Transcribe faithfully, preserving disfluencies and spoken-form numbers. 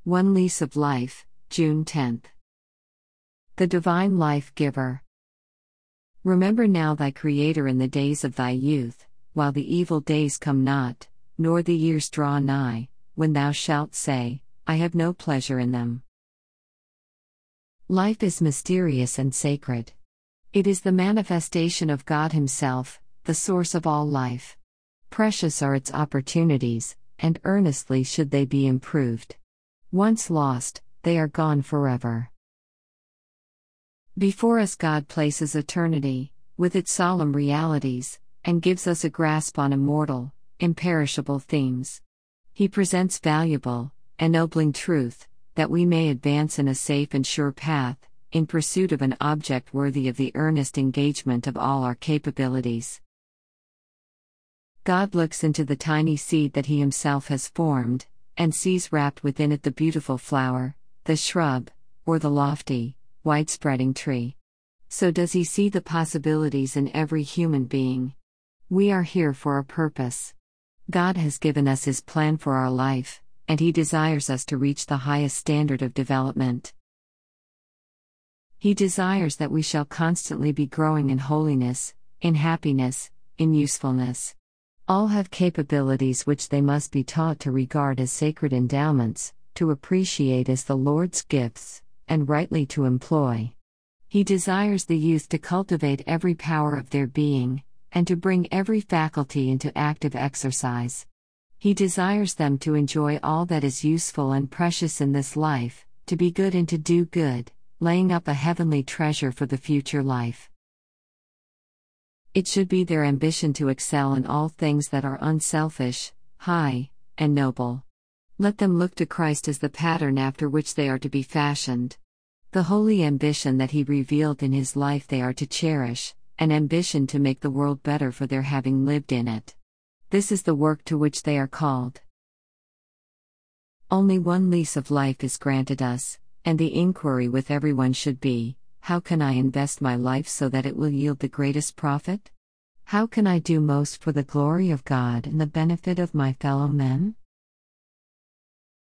One Lease of Life, June tenth. The Divine Life Giver. Remember now thy Creator in the days of thy youth, while the evil days come not, nor the years draw nigh, when thou shalt say, I have no pleasure in them. Life is mysterious and sacred. It is the manifestation of God Himself, the source of all life. Precious are its opportunities, and earnestly should they be improved. Once lost, they are gone forever. Before us God places eternity, with its solemn realities, and gives us a grasp on immortal, imperishable themes. He presents valuable, ennobling truth, that we may advance in a safe and sure path, in pursuit of an object worthy of the earnest engagement of all our capabilities. God looks into the tiny seed that He Himself has formed, and sees wrapped within it the beautiful flower, the shrub, or the lofty, wide-spreading tree. So does He see the possibilities in every human being. We are here for a purpose. God has given us His plan for our life, and He desires us to reach the highest standard of development. He desires that we shall constantly be growing in holiness, in happiness, in usefulness. All have capabilities which they must be taught to regard as sacred endowments, to appreciate as the Lord's gifts, and rightly to employ. He desires the youth to cultivate every power of their being, and to bring every faculty into active exercise. He desires them to enjoy all that is useful and precious in this life, to be good and to do good, laying up a heavenly treasure for the future life. It should be their ambition to excel in all things that are unselfish, high, and noble. Let them look to Christ as the pattern after which they are to be fashioned. The holy ambition that He revealed in His life they are to cherish, an ambition to make the world better for their having lived in it. This is the work to which they are called. Only one lease of life is granted us, and the inquiry with everyone should be, how can I invest my life so that it will yield the greatest profit? How can I do most for the glory of God and the benefit of my fellow men?